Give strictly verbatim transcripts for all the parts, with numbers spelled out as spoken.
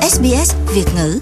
ét bê ét Việt ngữ.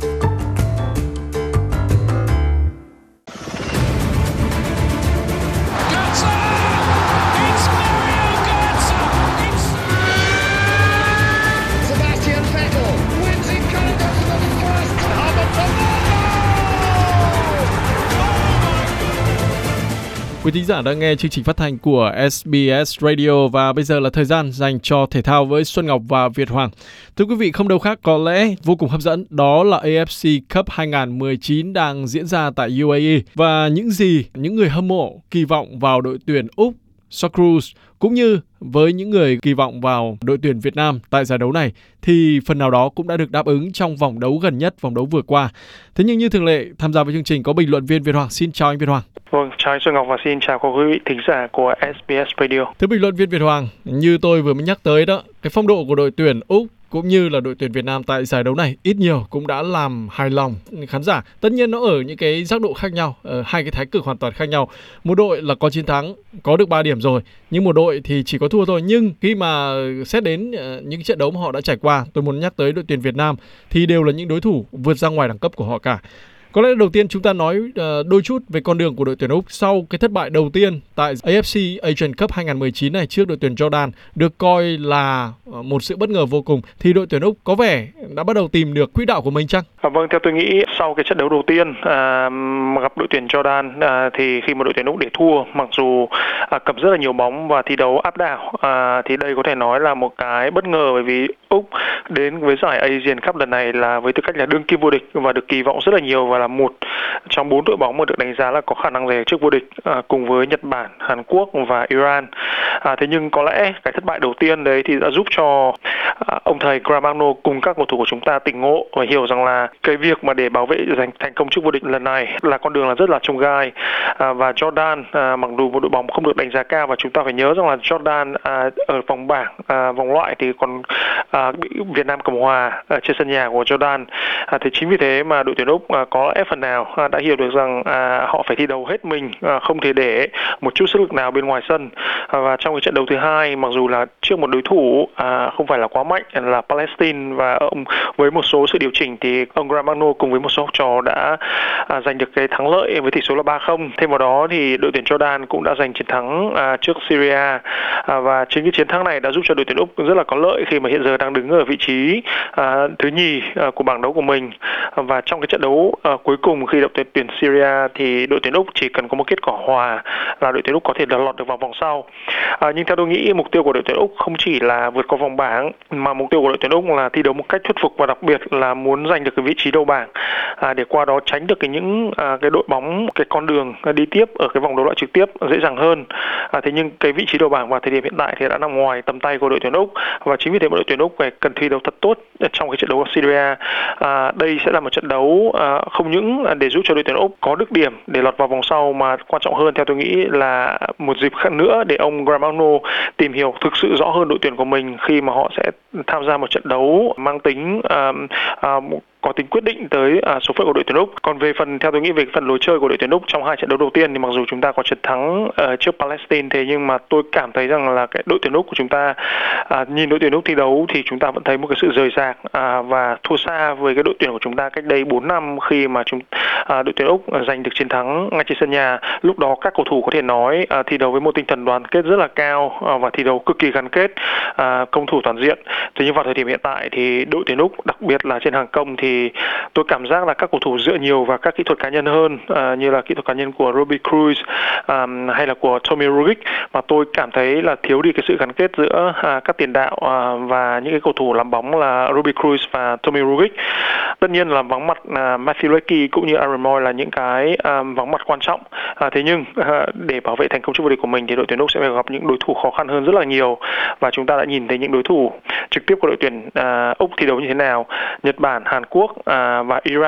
Quý thính giả đang nghe chương trình phát thanh của ét bê ét Radio và bây giờ là thời gian dành cho thể thao với Xuân Ngọc và Việt Hoàng. Thưa quý vị, không đâu khác có lẽ vô cùng hấp dẫn, đó là a ép xê Cup hai không một chín đang diễn ra tại u a e và những gì những người hâm mộ kỳ vọng vào đội tuyển Úc Socceroos cũng như với những người kỳ vọng vào đội tuyển Việt Nam tại giải đấu này thì phần nào đó cũng đã được đáp ứng trong vòng đấu gần nhất, vòng đấu vừa qua. Thế nhưng như thường lệ, tham gia với chương trình có bình luận viên Việt Hoàng. Xin chào anh Việt Hoàng. Vâng, chào anh Xuân Ngọc và xin chào quý vị thính giả của ét bê ét Radio. Thưa bình luận viên Việt Hoàng, như tôi vừa mới nhắc tới đó, cái phong độ của đội tuyển Úc cũng như là đội tuyển Việt Nam tại giải đấu này ít nhiều cũng đã làm hài lòng khán giả. Tất nhiên nó ở những cái giác độ khác nhau, ở hai cái thái cực hoàn toàn khác nhau. Một đội là có chiến thắng, có được ba điểm rồi, nhưng một đội thì chỉ có thua thôi. Nhưng khi mà xét đến những trận đấu mà họ đã trải qua, tôi muốn nhắc tới đội tuyển Việt Nam thì đều là những đối thủ vượt ra ngoài đẳng cấp của họ cả. Có lẽ đầu tiên chúng ta nói uh, đôi chút về con đường của đội tuyển Úc sau cái thất bại đầu tiên tại a ép xê Asian Cup hai không một chín này trước đội tuyển Jordan, được coi là uh, một sự bất ngờ vô cùng, thì đội tuyển Úc có vẻ đã bắt đầu tìm được quỹ đạo của mình chăng? À, vâng, theo tôi nghĩ sau cái trận đấu đầu tiên à, gặp đội tuyển Jordan à, thì khi mà đội tuyển Úc để thua, mặc dù à, cầm rất là nhiều bóng và thi đấu áp đảo, à, thì đây có thể nói là một cái bất ngờ, bởi vì Úc đến với giải Asian Cup lần này là với tư cách là đương kim vô địch và được kỳ vọng rất là nhiều và là một trong bốn đội bóng mà được đánh giá là có khả năng giành chức vô địch à, cùng với Nhật Bản, Hàn Quốc và Iran. À, thế nhưng có lẽ cái thất bại đầu tiên đấy thì đã giúp cho à, ông thầy Graham Arnold cùng các cầu thủ của chúng ta tỉnh ngộ và hiểu rằng là cái việc mà để bảo vệ giành thành công chức vô địch lần này là con đường là rất là chông gai. À, và Jordan à, mặc dù một đội bóng không được đánh giá cao, và chúng ta phải nhớ rằng là Jordan à, ở vòng bảng à, vòng loại thì còn à, bị Việt Nam Cộng Hòa à, trên sân nhà của Jordan. À, thì chính vì thế mà đội tuyển Úc à, có lẽ phần nào à, đã hiểu được rằng à, họ phải thi đấu hết mình, à, không thể để một chút sức lực nào bên ngoài sân. À, và trong cái trận đấu thứ hai, mặc dù là trước một đối thủ à, không phải là quá mạnh là Palestine, và ông với một số sự điều chỉnh thì ông Graham Arnold cùng với một số học trò đã à, giành được cái thắng lợi với tỷ số là ba không. Thêm vào đó thì đội tuyển Jordan cũng đã giành chiến thắng à, trước Syria, à, và chính cái chiến thắng này đã giúp cho đội tuyển Úc rất là có lợi khi mà hiện giờ đang đứng ở vị trí à, thứ nhì à, của bảng đấu của mình. À, và trong cái trận đấu à, cuối cùng khi đội tuyển Syria thì đội tuyển Úc chỉ cần có một kết quả hòa là đội tuyển Úc có thể lọt được vào vòng sau. À, nhưng theo tôi nghĩ mục tiêu của đội tuyển Úc không chỉ là vượt qua vòng bảng, mà mục tiêu của đội tuyển Úc là thi đấu một cách thuyết phục và đặc biệt là muốn giành được cái vị trí đầu bảng, à, để qua đó tránh được cái những à, cái đội bóng cái con đường đi tiếp ở cái vòng đấu loại trực tiếp dễ dàng hơn. À, thế nhưng cái vị trí đầu bảng vào thời điểm hiện tại thì đã nằm ngoài tầm tay của đội tuyển Úc, và chính vì thế mà đội tuyển Úc phải cần thi đấu thật tốt trong cái trận đấu ở Syria. À, đây sẽ là một trận đấu à, không những để giúp cho đội tuyển Úc có được điểm để lọt vào vòng sau, mà quan trọng hơn theo tôi nghĩ là một dịp khác nữa để ông Graham Arnold tìm hiểu thực sự rõ hơn đội tuyển của mình khi mà họ sẽ tham gia một trận đấu mang tính à, à, có tính quyết định tới à, số phận của đội tuyển Úc. Còn về phần theo tôi nghĩ về phần lối chơi của đội tuyển Úc trong hai trận đấu đầu tiên thì mặc dù chúng ta có chiến thắng uh, trước Palestine, thế nhưng mà tôi cảm thấy rằng là cái đội tuyển Úc của chúng ta à, nhìn đội tuyển Úc thi đấu thì chúng ta vẫn thấy một cái sự rời rạc à, và thua xa với cái đội tuyển của chúng ta cách đây bốn năm khi mà chúng à, đội tuyển Úc giành được chiến thắng ngay trên sân nhà. Lúc đó các cầu thủ có thể nói à, thi đấu với một tinh thần đoàn kết rất là cao à, và thi đấu cực kỳ gắn kết, à, công thủ toàn diện. Thế nhưng vào thời điểm hiện tại thì đội tuyển Úc, đặc biệt là trên hàng công, thì thì tôi cảm giác là các cầu thủ dựa nhiều vào các kỹ thuật cá nhân hơn, à, như là kỹ thuật cá nhân của Ruby Cruz à, hay là của Tommy Rogic, mà tôi cảm thấy là thiếu đi cái sự gắn kết giữa à, các tiền đạo à, và những cái cầu thủ làm bóng là Ruby Cruz và Tommy Rogic. Tất nhiên là vắng mặt à, Matthew Leckie cũng như Aaron Moy là những cái à, vắng mặt quan trọng. À, thế nhưng à, để bảo vệ thành công chức vô địch của mình thì đội tuyển Úc sẽ phải gặp những đối thủ khó khăn hơn rất là nhiều, và chúng ta đã nhìn thấy những đối thủ trực tiếp của đội tuyển à, Úc thi đấu như thế nào. Nhật Bản, Hàn Quốc à, và Iran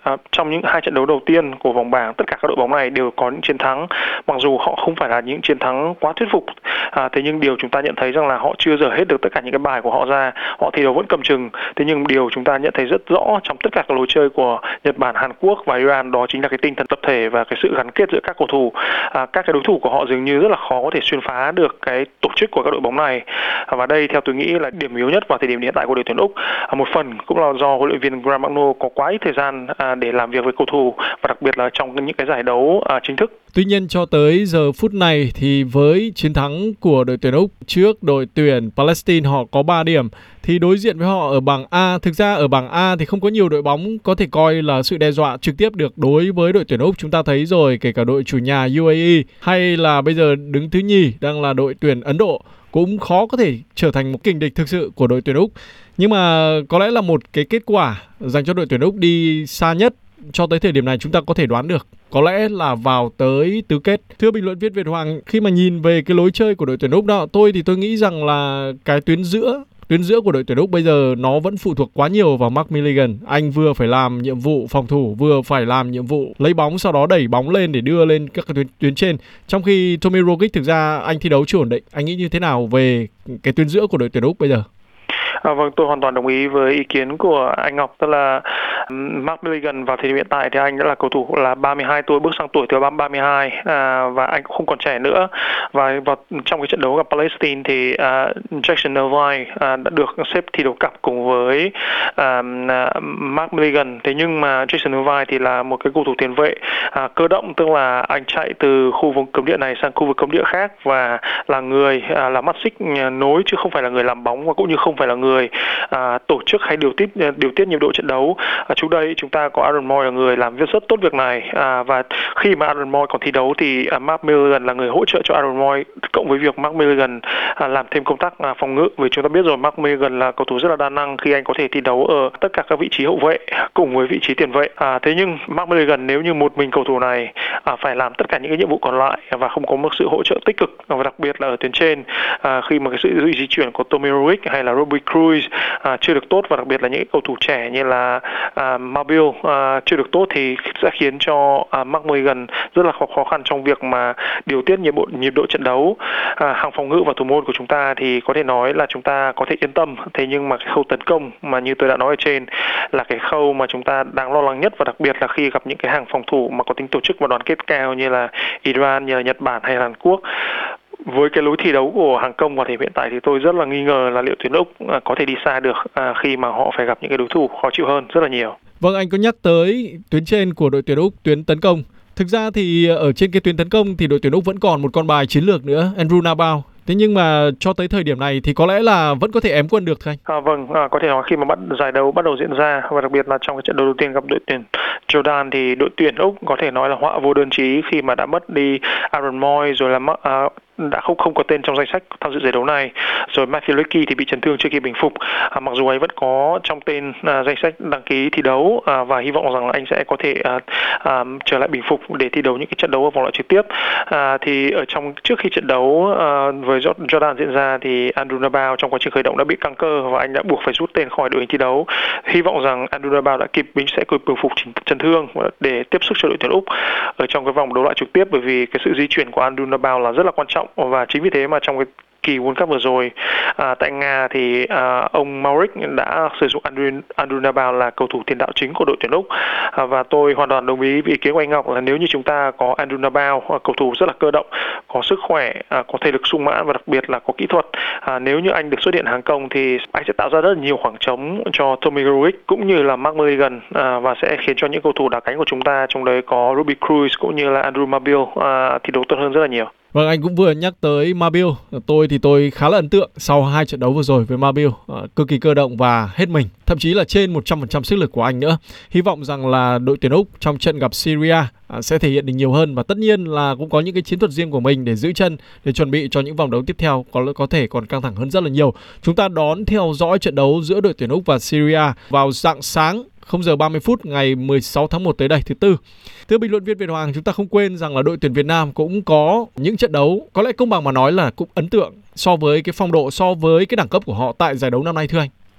À, trong những hai trận đấu đầu tiên của vòng bảng, tất cả các đội bóng này đều có những chiến thắng, mặc dù họ không phải là những chiến thắng quá thuyết phục. À, thế nhưng điều chúng ta nhận thấy rằng là họ chưa dở hết được tất cả những cái bài của họ ra, họ thi đấu vẫn cầm chừng. Thế nhưng điều chúng ta nhận thấy rất rõ trong tất cả các lối chơi của Nhật Bản, Hàn Quốc và Iran đó chính là cái tinh thần tập thể và cái sự gắn kết giữa các cầu thủ. À, các cái đối thủ của họ dường như rất là khó có thể xuyên phá được cái tổ chức của các đội bóng này. À, và đây theo tôi nghĩ là điểm yếu nhất vào thời điểm hiện tại của đội tuyển Úc. À, một phần cũng là do huấn luyện viên Graham Magno có quá ít thời gian à, để làm việc với cầu thủ, và đặc biệt là trong những cái giải đấu à, chính thức. Tuy nhiên cho tới giờ phút này thì với chiến thắng của đội tuyển Úc trước đội tuyển Palestine, họ có ba điểm, thì đối diện với họ ở bảng A, thực ra ở bảng A thì không có nhiều đội bóng có thể coi là sự đe dọa trực tiếp được đối với đội tuyển Úc. Chúng ta thấy rồi, kể cả đội chủ nhà u a e hay là bây giờ đứng thứ nhì đang là đội tuyển Ấn Độ cũng khó có thể trở thành một kình địch thực sự của đội tuyển Úc. Nhưng mà có lẽ là một cái kết quả dành cho đội tuyển Úc đi xa nhất cho tới thời điểm này chúng ta có thể đoán được, có lẽ là vào tới tứ kết. Thưa bình luận viên Việt Hoàng, khi mà nhìn về cái lối chơi của đội tuyển Úc đó, tôi thì tôi nghĩ rằng là cái tuyến giữa tuyến giữa của đội tuyển Úc bây giờ nó vẫn phụ thuộc quá nhiều vào Mark Milligan. Anh vừa phải làm nhiệm vụ phòng thủ, vừa phải làm nhiệm vụ lấy bóng, sau đó đẩy bóng lên để đưa lên các cái tuyến, tuyến trên. Trong khi Tommy Rogic thực ra anh thi đấu chưa ổn định. Anh nghĩ như thế nào về cái tuyến giữa của đội tuyển Úc bây giờ? À, vâng, tôi hoàn toàn đồng ý với ý kiến của anh Ngọc, tức là Mark Milligan vào thời điểm hiện tại thì anh đã là cầu thủ là ba mươi hai tuổi, bước sang tuổi thứ ba mươi hai, à, và anh cũng không còn trẻ nữa. Và vào trong cái trận đấu gặp Palestine thì à, Jackson Irvine à, đã được xếp thi đấu cặp cùng với à, Mark Milligan. Thế nhưng mà Jackson Irvine thì là một cái cầu thủ tiền vệ à, cơ động, tức là anh chạy từ khu vực cấm địa này sang khu vực cấm địa khác và là người à, là mắt xích nối chứ không phải là người làm bóng, và cũng như không phải là người à, tổ chức hay điều tiết điều tiết nhịp độ trận đấu. À, trước đây chúng ta có Aaron Moy là người làm việc rất tốt việc này, à, và khi mà Aaron Moy còn thi đấu thì à, Mark Milligan là người hỗ trợ cho Aaron Moy, cộng với việc Mark Milligan à, làm thêm công tác à, phòng ngự, vì chúng ta biết rồi Mark Milligan là cầu thủ rất là đa năng khi anh có thể thi đấu ở tất cả các vị trí hậu vệ cùng với vị trí tiền vệ. À, thế nhưng Mark Milligan nếu như một mình cầu thủ này à, phải làm tất cả những cái nhiệm vụ còn lại và không có một sự hỗ trợ tích cực, và đặc biệt là ở tuyến trên à, khi mà cái sự di chuyển của Tommy Rogic hay là Robbie Cruz à, chưa được tốt, và đặc biệt là những cầu thủ trẻ như là à, Mabil à, chưa được tốt thì sẽ khiến cho à, Mark Milligan rất là khó, khó khăn trong việc mà điều tiết nhịp độ nhịp độ trận đấu. À, hàng phòng ngự và thủ môn của chúng ta thì có thể nói là chúng ta có thể yên tâm, thế nhưng mà cái khâu tấn công mà như tôi đã nói ở trên là cái khâu mà chúng ta đang lo lắng nhất, và đặc biệt là khi gặp những cái hàng phòng thủ mà có tính tổ chức và đoàn kết cao như là Iran, như là Nhật Bản hay là Hàn Quốc. Với cái lối thi đấu của hàng công vào thời điểm hiện tại thì tôi rất là nghi ngờ là liệu tuyển Úc có thể đi xa được à, khi mà họ phải gặp những cái đối thủ khó chịu hơn rất là nhiều. Vâng, anh có nhắc tới tuyến trên của đội tuyển Úc, tuyến tấn công. Thực ra thì ở trên cái tuyến tấn công thì đội tuyển Úc vẫn còn một con bài chiến lược nữa, Andrew Nabao. Thế nhưng mà cho tới thời điểm này thì có lẽ là vẫn có thể ém quân được thôi anh. À, vâng, à, có thể nói khi mà bắt giải đấu bắt đầu diễn ra, và đặc biệt là trong cái trận đấu đầu tiên gặp đội tuyển Jordan thì đội tuyển Úc có thể nói là họa vô đơn chí khi mà đã mất đi Aaron Moy, rồi là à, đã không không có tên trong danh sách tham dự giải đấu này, rồi Matthew Leakey thì bị chấn thương trước khi bình phục. À, mặc dù anh vẫn có trong tên à, danh sách đăng ký thi đấu à, và hy vọng rằng là anh sẽ có thể à, à, trở lại bình phục để thi đấu những cái trận đấu ở vòng loại trực tiếp. À, thì ở trong trước khi trận đấu à, với Jordan diễn ra thì Andrew Nabao trong quá trình khởi động đã bị căng cơ và anh đã buộc phải rút tên khỏi đội hình thi đấu. Hy vọng rằng Andrew Nabao đã kịp bình sẽ kịp bình phục chấn thương để tiếp sức cho đội tuyển Úc ở trong cái vòng đấu loại trực tiếp, bởi vì cái sự di chuyển của Andrew Nabao là rất là quan trọng. Và chính vì thế mà trong cái kỳ World Cup vừa rồi à, tại Nga thì à, ông Mauric đã sử dụng Andrew, Andrew Nabao là cầu thủ tiền đạo chính của đội tuyển Úc, à, và tôi hoàn toàn đồng ý với ý kiến của anh Ngọc là nếu như chúng ta có Andrew Nabao, à, cầu thủ rất là cơ động, có sức khỏe, à, có thể lực sung mãn và đặc biệt là có kỹ thuật, à, nếu như anh được xuất hiện hàng công thì anh sẽ tạo ra rất là nhiều khoảng trống cho Tommy Rogic cũng như là Mark Milligan, à, và sẽ khiến cho những cầu thủ đá cánh của chúng ta, trong đấy có Robbie Cruz cũng như là Andrew Mabil à, thi đấu tốt hơn rất là nhiều. Vâng, anh cũng vừa nhắc tới Mabil. Tôi thì tôi khá là ấn tượng sau hai trận đấu vừa rồi với Mabil, à, cực kỳ cơ động và hết mình, thậm chí là trên một trăm phần trăm sức lực của anh nữa. Hy vọng rằng là đội tuyển Úc trong trận gặp Syria à, sẽ thể hiện được nhiều hơn, và tất nhiên là cũng có những cái chiến thuật riêng của mình để giữ chân, để chuẩn bị cho những vòng đấu tiếp theo có có thể còn căng thẳng hơn rất là nhiều. Chúng ta đón theo dõi trận đấu giữa đội tuyển Úc và Syria vào rạng sáng không giờ ba mươi phút ngày mười sáu tháng một tới đây, thứ tư. Thưa bình luận viên Việt Hoàng, chúng ta không quên rằng là đội tuyển Việt Nam cũng có những trận đấu có lẽ công bằng mà nói là cũng ấn tượng so với cái phong độ, so với cái đẳng cấp của họ tại giải đấu năm nay, thưa anh.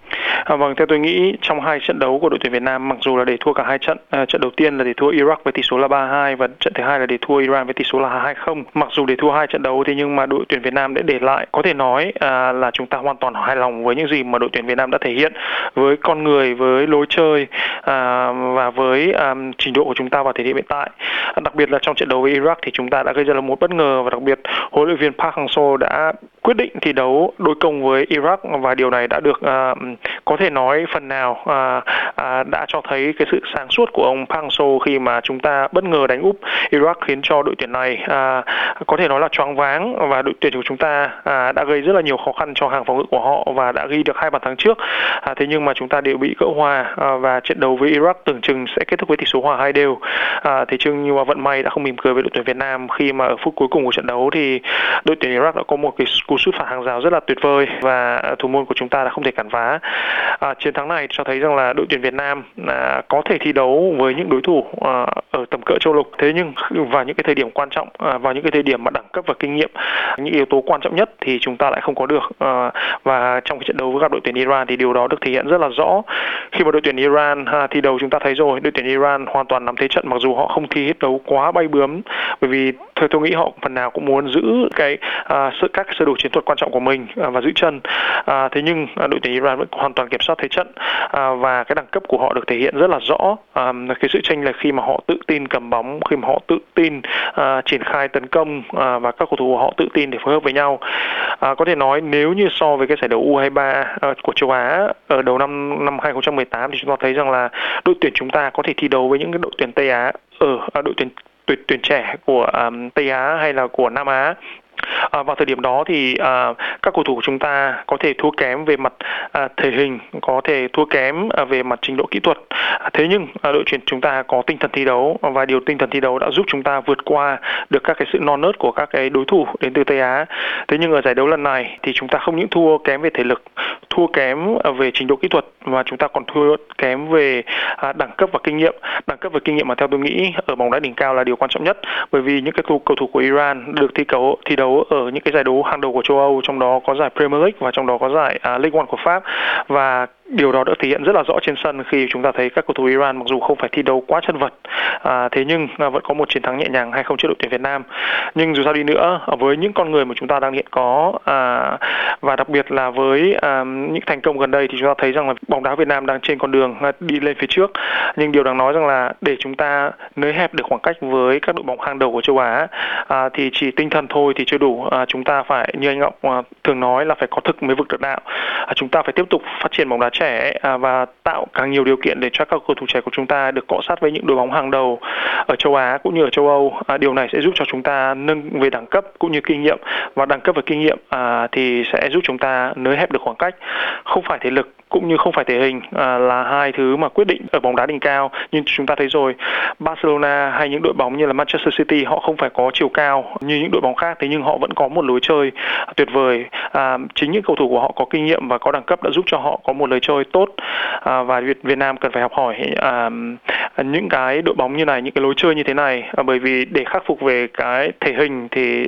À, vâng, theo tôi nghĩ trong hai trận đấu của đội tuyển Việt Nam, mặc dù là để thua cả hai trận, à, trận đầu tiên là để thua Iraq với tỷ số là ba hai và trận thứ hai là để thua Iran với tỷ số là hai không. Mặc dù để thua hai trận đấu thì nhưng mà đội tuyển Việt Nam đã để lại, có thể nói à, là chúng ta hoàn toàn hài lòng với những gì mà đội tuyển Việt Nam đã thể hiện, với con người, với lối chơi à, và với à, trình độ của chúng ta vào thời điểm hiện tại. À, đặc biệt là trong trận đấu với Iraq thì chúng ta đã gây ra là một bất ngờ, và đặc biệt huấn luyện viên Park Hang-seo đã quyết định thi đấu đối công với Iraq, và điều này đã được à, có thể nói phần nào à, à, đã cho thấy cái sự sáng suốt của ông Park Hang-seo khi mà chúng ta bất ngờ đánh úp Iraq, khiến cho đội tuyển này à, có thể nói là choáng váng, và đội tuyển của chúng ta à, đã gây rất là nhiều khó khăn cho hàng phòng ngự của họ và đã ghi được hai bàn thắng trước. À, thế nhưng mà chúng ta đều bị gỡ hòa à, và trận đấu với Iraq tưởng chừng sẽ kết thúc với tỷ số hòa hai đều. À, thế nhưng nhưng mà vận may đã không mỉm cười với đội tuyển Việt Nam khi mà ở phút cuối cùng của trận đấu thì đội tuyển Iraq đã có một cái cú sút phạt hàng rào rất là tuyệt vời và thủ môn của chúng ta đã không thể cản phá. À, chiến thắng này cho thấy rằng là đội tuyển Việt Nam à, có thể thi đấu với những đối thủ à, ở tầm cỡ châu lục. Thế nhưng vào những cái thời điểm quan trọng, à, vào những cái thời điểm mà đẳng cấp và kinh nghiệm, những yếu tố quan trọng nhất thì chúng ta lại không có được. À, và trong cái trận đấu với gặp đội tuyển Iran thì điều đó được thể hiện rất là rõ. Khi mà đội tuyển Iran à, thi đấu chúng ta thấy rồi, đội tuyển Iran hoàn toàn nắm thế trận, mặc dù họ không thi hết đấu quá bay bướm, bởi vì theo tôi nghĩ họ phần nào cũng muốn giữ cái à, sự các sơ đồ chiến thuật quan trọng của mình à, và giữ chân. À, thế nhưng à, đội tuyển Iran vẫn hoàn toàn kiểm soát thế trận à, và cái đẳng cấp của họ được thể hiện rất là rõ. À, cái sự chênh lệch khi mà họ tự tin cầm bóng, khi mà họ tự tin à, triển khai tấn công à, và các cầu thủ của họ tự tin để phối hợp với nhau. À, có thể nói nếu như so với cái giải đấu U hai ba à, của châu Á ở đầu năm năm hai không một tám thì chúng ta thấy rằng là đội tuyển chúng ta có thể thi đấu với những cái đội tuyển Tây Á ở à, đội tuyển tuyển tuyển trẻ của um, Tây Á hay là của Nam Á. À, vào thời điểm đó thì à, các cầu thủ của chúng ta có thể thua kém về mặt à, thể hình, có thể thua kém à, về mặt trình độ kỹ thuật. À, thế nhưng à, đội tuyển chúng ta có tinh thần thi đấu, và điều tinh thần thi đấu đã giúp chúng ta vượt qua được các cái sự non nớt của các cái đối thủ đến từ Tây Á. Thế nhưng ở giải đấu lần này thì chúng ta không những thua kém về thể lực, thua kém về trình độ kỹ thuật, mà chúng ta còn thua kém về à, đẳng cấp và kinh nghiệm. Đẳng cấp và kinh nghiệm mà theo tôi nghĩ ở bóng đá đỉnh cao là điều quan trọng nhất, bởi vì những cái cầu thủ của Iran được thi đấu thi đấu ở những cái giải đấu hàng đầu của châu Âu, trong đó có giải Premier League và trong đó có giải uh, Ligue một của Pháp, và điều đó đã thể hiện rất là rõ trên sân khi chúng ta thấy các cầu thủ Iran mặc dù không phải thi đấu quá chân vật, à, thế nhưng à, vẫn có một chiến thắng nhẹ nhàng hai không trước đội tuyển Việt Nam. Nhưng dù sao đi nữa, với những con người mà chúng ta đang hiện có à, và đặc biệt là với à, những thành công gần đây thì chúng ta thấy rằng là bóng đá Việt Nam đang trên con đường à, đi lên phía trước. Nhưng điều đáng nói rằng là để chúng ta nới hẹp được khoảng cách với các đội bóng hàng đầu của châu Á à, thì chỉ tinh thần thôi thì chưa đủ. À, chúng ta phải, như anh Ngọc à, thường nói, là phải có thực mới vực được đạo. À, chúng ta phải tiếp tục phát triển bóng đá trẻ à, và tạo càng nhiều điều kiện để cho các cầu thủ trẻ của chúng ta được cọ sát với những đội bóng hàng đầu ở châu Á cũng như ở châu Âu. À, điều này sẽ giúp cho chúng ta nâng về đẳng cấp cũng như kinh nghiệm, và đẳng cấp và kinh nghiệm à, thì sẽ giúp chúng ta nới hẹp được khoảng cách. Không phải thể lực cũng như không phải thể hình à, là hai thứ mà quyết định ở bóng đá đỉnh cao. Nhưng chúng ta thấy rồi, Barcelona hay những đội bóng như là Manchester City họ không phải có chiều cao như những đội bóng khác, thế nhưng họ vẫn có một lối chơi tuyệt vời. À, chính những cầu thủ của họ có kinh nghiệm và có đẳng cấp đã giúp cho họ có một lối chơi tốt, à, và Việt Việt Nam cần phải học hỏi à, những cái đội bóng như này, những cái lối chơi như thế này, à, bởi vì để khắc phục về cái thể hình thì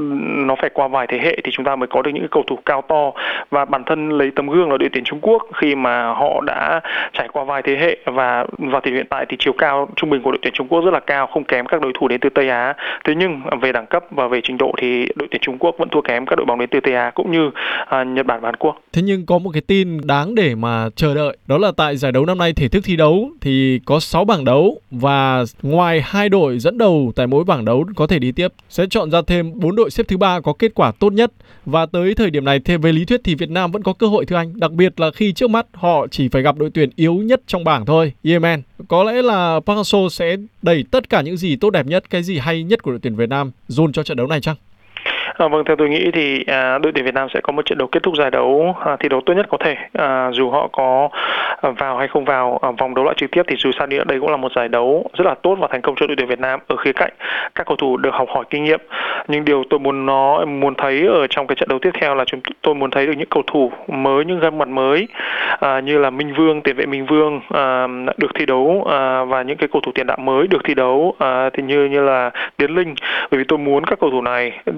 nó phải qua vài thế hệ thì chúng ta mới có được những cầu thủ cao to. Và bản thân lấy tấm gương là đội tuyển Trung Quốc, khi mà họ đã trải qua vài thế hệ và vào thời hiện tại thì chiều cao trung bình của đội tuyển Trung Quốc rất là cao, không kém các đối thủ đến từ Tây Á. Thế nhưng về đẳng cấp và về trình độ thì đội tuyển Trung Quốc vẫn thua kém các đội bóng đến từ Tây Á cũng như à, Nhật Bản và Hàn Quốc. Thế nhưng có một cái tin đáng để mà chờ đợi, đó là tại giải đấu năm nay thể thức thi đấu thì có sáu bảng đấu, và ngoài hai đội dẫn đầu tại mỗi bảng đấu có thể đi tiếp, sẽ chọn ra thêm bốn đội xếp thứ ba có kết quả tốt nhất. Và tới thời điểm này thì về lý thuyết thì Việt Nam vẫn có cơ hội thưa anh, đặc biệt là khi trước mắt họ chỉ phải gặp đội tuyển yếu nhất trong bảng thôi, Yemen. Có lẽ là Park Hang-seo sẽ đẩy tất cả những gì tốt đẹp nhất, cái gì hay nhất của đội tuyển Việt Nam dồn cho trận đấu này chăng? À, vâng, theo tôi nghĩ thì à, đội tuyển Việt Nam sẽ có một trận đấu kết thúc giải đấu à, thi đấu tốt nhất có thể. À, dù họ có à, vào hay không vào à, vòng đấu loại trực tiếp thì dù sao đi nữa đây cũng là một giải đấu rất là tốt và thành công cho đội tuyển Việt Nam ở khía cạnh các cầu thủ được học hỏi kinh nghiệm. Nhưng điều tôi muốn nó muốn thấy ở trong cái trận đấu tiếp theo là chúng tôi muốn thấy được những cầu thủ mới, những gương mặt mới à, như là Minh Vương, tiền vệ Minh Vương à, được thi đấu à, và những cái cầu thủ tiền đạo mới được thi đấu à, thì như như là Tiến Linh, bởi vì tôi muốn các cầu thủ này, đội tuyển Việt Nam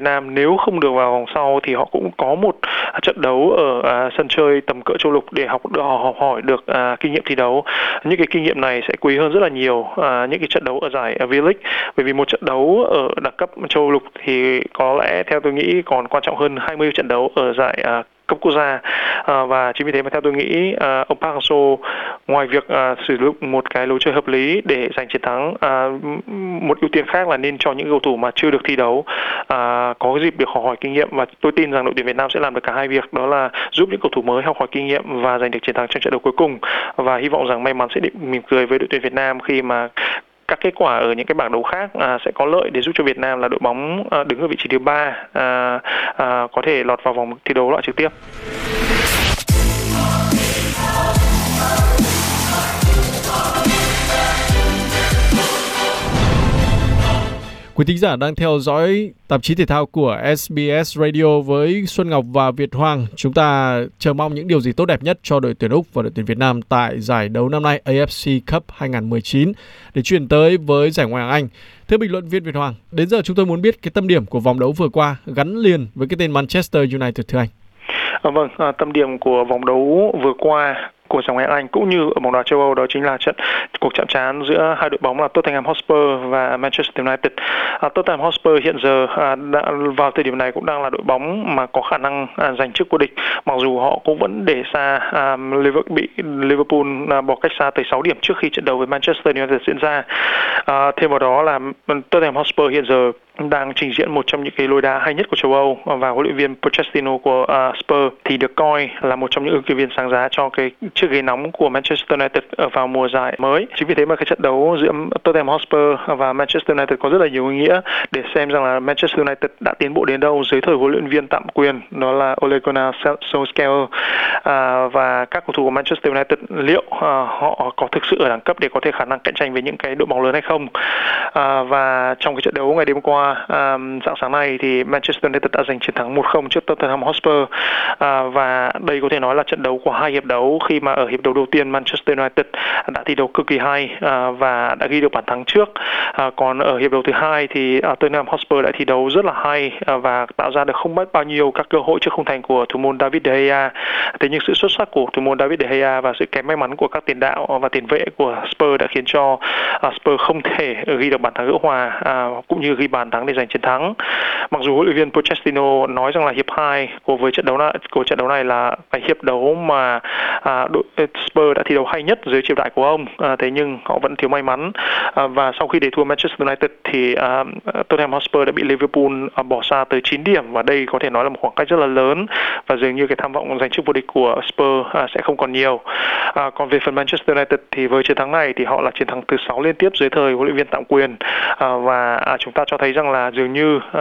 Nam nếu không được vào vòng sau thì họ cũng có một trận đấu ở à, sân chơi tầm cỡ châu lục để học học hỏi được à, kinh nghiệm thi đấu. Những cái kinh nghiệm này sẽ quý hơn rất là nhiều à, những cái trận đấu ở giải V-League, bởi vì một trận đấu ở đẳng cấp châu lục thì có lẽ theo tôi nghĩ còn quan trọng hơn hai mươi trận đấu ở giải à, cấp quốc gia. À, và chính vì thế mà theo tôi nghĩ à, ông Park Hang-seo ngoài việc à, sử dụng một cái lối chơi hợp lý để giành chiến thắng, à, một ưu tiên khác là nên cho những cầu thủ mà chưa được thi đấu à, có dịp được học hỏi kinh nghiệm, và tôi tin rằng đội tuyển Việt Nam sẽ làm được cả hai việc, đó là giúp những cầu thủ mới học hỏi kinh nghiệm và giành được chiến thắng trong trận đấu cuối cùng, và hy vọng rằng may mắn sẽ mỉm cười với đội tuyển Việt Nam khi mà các kết quả ở những cái bảng đấu khác à, sẽ có lợi để giúp cho Việt Nam là đội bóng à, đứng ở vị trí thứ ba à, à, có thể lọt vào vòng thi đấu loại trực tiếp. Quý thính giả đang theo dõi tạp chí thể thao của ét bê ét Radio với Xuân Ngọc và Việt Hoàng. Chúng ta chờ mong những điều gì tốt đẹp nhất cho đội tuyển Úc và đội tuyển Việt Nam tại giải đấu năm nay A F C Cup hai không một chín. Để chuyển tới với giải Ngoại hạng Anh, thưa bình luận viên Việt Hoàng, đến giờ chúng tôi muốn biết cái tâm điểm của vòng đấu vừa qua gắn liền với cái tên Manchester United, thưa anh. À, vâng, à, tâm điểm của vòng đấu vừa qua của giải Ngoại hạng Anh cũng như ở bóng đá châu Âu đó chính là trận cuộc chạm trán giữa hai đội bóng là Tottenham Hotspur và Manchester United. À, Tottenham Hotspur hiện giờ à, đã, vào thời điểm này cũng đang là đội bóng mà có khả năng à, giành chức vô địch, mặc dù họ cũng vẫn để xa à, bị Liverpool à, bỏ cách xa tới sáu điểm trước khi trận đấu với Manchester United diễn ra. À, thêm vào đó là Tottenham Hotspur hiện giờ đang trình diễn một trong những cái lối đá hay nhất của châu Âu, và huấn luyện viên Pochettino của uh, Spurs thì được coi là một trong những ứng cử viên sáng giá cho cái chiếc ghế nóng của Manchester United ở vào mùa giải mới. Chính vì thế mà cái trận đấu giữa Tottenham Hotspur và Manchester United có rất là nhiều ý nghĩa để xem rằng là Manchester United đã tiến bộ đến đâu dưới thời huấn luyện viên tạm quyền đó là Ole Gunnar Solskjaer, à, và các cầu thủ của Manchester United liệu à, họ có thực sự ở đẳng cấp để có thể khả năng cạnh tranh với những cái đội bóng lớn hay không. À, và trong cái trận đấu ngày đêm qua, À, dạng sáng nay thì Manchester United đã giành chiến thắng một không trước Tottenham Hotspur, à, và đây có thể nói là trận đấu của hai hiệp đấu, khi mà ở hiệp đấu đầu tiên Manchester United đã thi đấu cực kỳ hay à, và đã ghi được bàn thắng trước, à, còn ở hiệp đấu thứ hai thì à, Tottenham Hotspur đã thi đấu rất là hay à, và tạo ra được không mất bao nhiêu các cơ hội trước khung thành của thủ môn David De Gea. Thế nhưng sự xuất sắc của thủ môn David De Gea và sự kém may mắn của các tiền đạo và tiền vệ của Spurs đã khiến cho à, Spurs không thể ghi được bàn thắng gỡ hòa à, cũng như ghi bàn thắng để giành chiến thắng. Mặc dù huấn luyện viên Pochettino nói rằng là hiệp hai của với trận đấu này, của trận đấu này là cái hiệp đấu mà à, đội Spurs đã thi đấu hay nhất dưới triều đại của ông, à, thế nhưng họ vẫn thiếu may mắn, à, và sau khi để thua Manchester United thì à, Tottenham Hotspur đã bị Liverpool à, bỏ xa tới chín điểm, và đây có thể nói là một khoảng cách rất là lớn, và dường như cái tham vọng giành chức vô địch của Spurs à, sẽ không còn nhiều. À, còn về phần Manchester United thì với chiến thắng này thì họ là chiến thắng thứ sáu liên tiếp dưới thời huấn luyện viên tạm quyền, à, và à, chúng ta cho thấy rằng là dường như uh,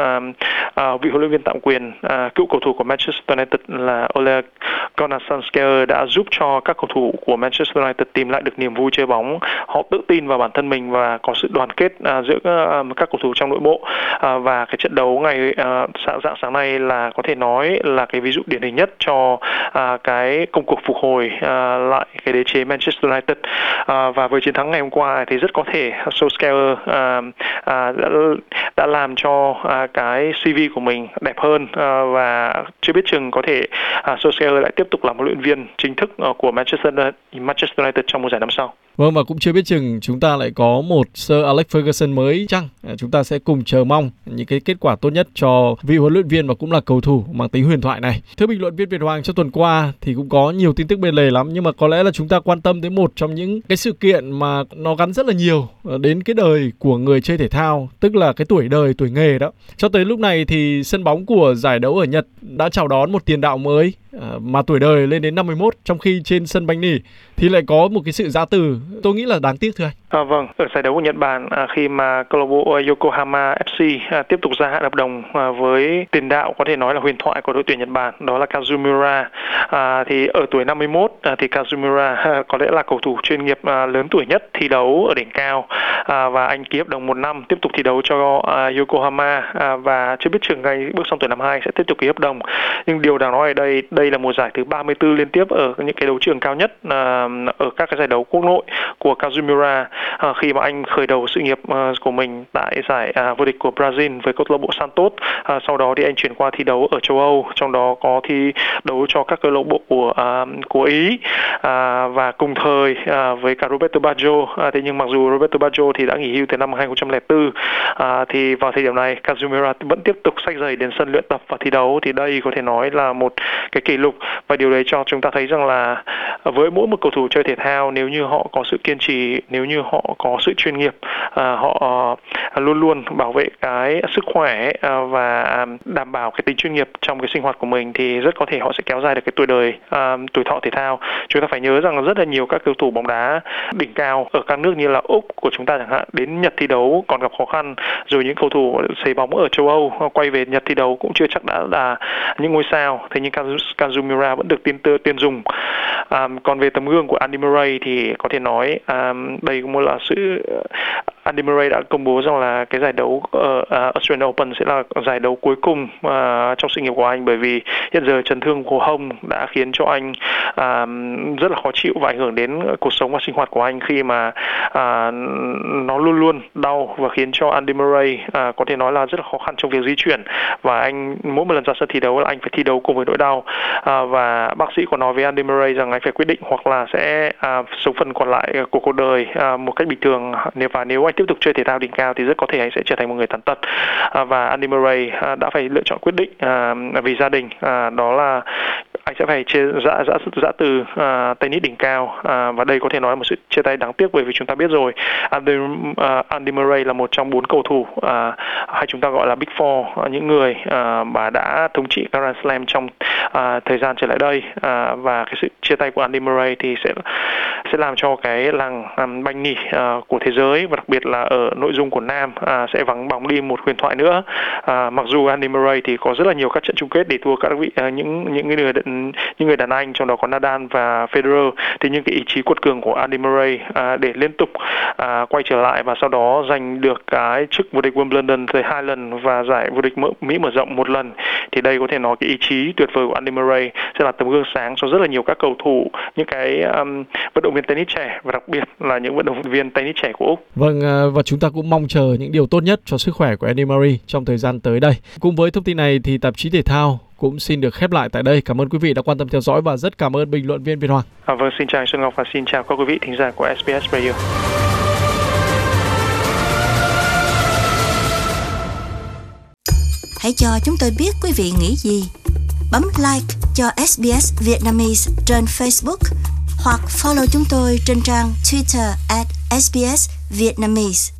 uh, vị huấn luyện viên tạm quyền, uh, cựu cầu thủ của Manchester United là Ole Gunnar Solskjaer đã giúp cho các cầu thủ của Manchester United tìm lại được niềm vui chơi bóng. Họ tự tin vào bản thân mình và có sự đoàn kết uh, giữa uh, các cầu thủ trong nội bộ, uh, và cái trận đấu ngày uh, dạng sáng nay là có thể nói là cái ví dụ điển hình nhất cho uh, cái công cuộc phục hồi uh, lại cái đế chế Manchester United, uh, và với chiến thắng ngày hôm qua thì rất có thể Solskjaer uh, uh, đã, đã làm cho à, cái xê vê của mình đẹp hơn, à, và chưa biết chừng có thể à, Solskjaer lại tiếp tục làm huấn luyện viên chính thức à, của Manchester Manchester United trong mùa giải năm sau. Vâng, và cũng chưa biết chừng chúng ta lại có một Sir Alex Ferguson mới chăng? À, chúng ta sẽ cùng chờ mong những cái kết quả tốt nhất cho vị huấn luyện viên và cũng là cầu thủ mang tính huyền thoại này. Thưa bình luận viên Việt Hoàng, trong tuần qua thì cũng có nhiều tin tức bên lề lắm, nhưng mà có lẽ là chúng ta quan tâm đến một trong những cái sự kiện mà nó gắn rất là nhiều đến cái đời của người chơi thể thao, tức là cái tuổi đời, tuổi nghề đó. Cho tới lúc này thì sân bóng của giải đấu ở Nhật đã chào đón một tiền đạo mới mà tuổi đời lên đến năm mươi mốt, trong khi trên sân banh nỉ thì lại có một cái sự giã từ tôi nghĩ là đáng tiếc, thưa anh. À, vâng, ở giải đấu của Nhật Bản, à, khi mà câu lạc bộ Yokohama ép xê à, tiếp tục gia hạn hợp đồng à, với tiền đạo có thể nói là huyền thoại của đội tuyển Nhật Bản, đó là Kazumura, à, thì ở tuổi năm mươi mốt à, thì Kazumura à, có lẽ là cầu thủ chuyên nghiệp à, lớn tuổi nhất thi đấu ở đỉnh cao, à, và anh ký hợp đồng một năm tiếp tục thi đấu cho à, Yokohama, à, và chưa biết chừng ngay bước sang tuổi năm hai sẽ tiếp tục ký hợp đồng. Nhưng điều đáng nói ở đây, đây là mùa giải thứ ba mươi tư liên tiếp ở những cái đấu trường cao nhất à, ở các cái giải đấu quốc nội của Kazumira uh, khi mà anh khởi đầu sự nghiệp uh, của mình tại giải uh, vô địch của Brazil với câu lạc bộ Santos. Uh, sau đó thì anh chuyển qua thi đấu ở châu Âu, trong đó có thi đấu cho các câu lạc bộ của uh, của Ý uh, và cùng thời uh, với cả Roberto Baggio. Uh, thế nhưng mặc dù Roberto Baggio thì đã nghỉ hưu từ năm hai không không bốn, uh, thì vào thời điểm này Kazumira vẫn tiếp tục xách giày đến sân luyện tập và thi đấu. Thì đây có thể nói là một cái kỷ lục, và điều đấy cho chúng ta thấy rằng là với mỗi một cầu thủ chơi thể thao, nếu như họ có sự kiên trì, nếu như họ có sự chuyên nghiệp, uh, họ uh, luôn luôn bảo vệ cái sức khỏe uh, và đảm bảo cái tính chuyên nghiệp trong cái sinh hoạt của mình, thì rất có thể họ sẽ kéo dài được cái tuổi đời, uh, tuổi thọ thể thao. Chúng ta phải nhớ rằng là rất là nhiều các cầu thủ bóng đá đỉnh cao ở các nước như là Úc của chúng ta chẳng hạn, đến Nhật thi đấu còn gặp khó khăn, rồi những cầu thủ sấy bóng ở châu Âu quay về Nhật thi đấu cũng chưa chắc đã là những ngôi sao. Thế nhưng Kazumira vẫn được tiên tư tiên dùng. Um, còn về tấm gương của Andy Murray thì có thể nói um, đây cũng là sự uh, Andy Murray đã công bố rằng là cái giải đấu ở uh, Australian Open sẽ là giải đấu cuối cùng uh, trong sự nghiệp của anh, bởi vì hiện giờ chấn thương cổ hông đã khiến cho anh uh, rất là khó chịu và ảnh hưởng đến cuộc sống và sinh hoạt của anh, khi mà uh, nó luôn luôn đau và khiến cho Andy Murray uh, có thể nói là rất là khó khăn trong việc di chuyển, và anh mỗi một lần ra sân thi đấu là anh phải thi đấu cùng với nỗi đau. Uh, và bác sĩ còn nói với Andy Murray rằng anh phải quyết định hoặc là sẽ uh, sống phần còn lại của cuộc đời uh, một cách bình thường, nếu và nếu anh tiếp tục chơi thể thao đỉnh cao thì rất có thể anh sẽ trở thành một người tàn tật. Uh, và Andy Murray uh, đã phải lựa chọn quyết định uh, vì gia đình, uh, đó là anh sẽ phải chia giã giã giã từ uh, tennis đỉnh cao, uh, và đây có thể nói là một sự chia tay đáng tiếc, bởi vì chúng ta biết rồi Andy, uh, Andy Murray là một trong bốn cầu thủ uh, hay chúng ta gọi là Big Four, uh, những người uh, mà đã thống trị Grand Slam trong uh, thời gian trở lại đây, uh, và cái sự chia tay của Andy Murray thì sẽ sẽ làm cho cái làng um, banh nỉ uh, của thế giới, và đặc biệt là ở nội dung của nam uh, sẽ vắng bóng đi một huyền thoại nữa. Uh, mặc dù Andy Murray thì có rất là nhiều các trận chung kết để thua các vị uh, những những người những người đàn anh, trong đó có Nadal và Federer, thì những cái ý chí quật cường của Andy Murray uh, để liên tục uh, quay trở lại và sau đó giành được cái chức vô địch Wimbledon tới hai lần và giải vô địch Mỹ mở rộng một lần, thì đây có thể nói cái ý chí tuyệt vời của Andy Murray sẽ là tấm gương sáng cho rất là nhiều các cầu thủ, những cái um, vận động viên tennis trẻ và đặc biệt là những vận động viên tennis trẻ của Úc. Vâng, và chúng ta cũng mong chờ những điều tốt nhất cho sức khỏe của Andy Murray trong thời gian tới đây. Cùng với thông tin này thì tạp chí thể thao cũng xin được khép lại tại đây. Cảm ơn quý vị đã quan tâm theo dõi và rất cảm ơn bình luận viên Việt Hoàng. À, vâng, xin chào Xuân Ngọc và xin chào các quý vị thính giả của ét bê ét Radio. Hãy cho chúng tôi biết quý vị nghĩ gì. Bấm like cho ét bê ét Vietnamese trên Facebook hoặc follow chúng tôi trên trang Twitter at ét bê ét Vietnamese.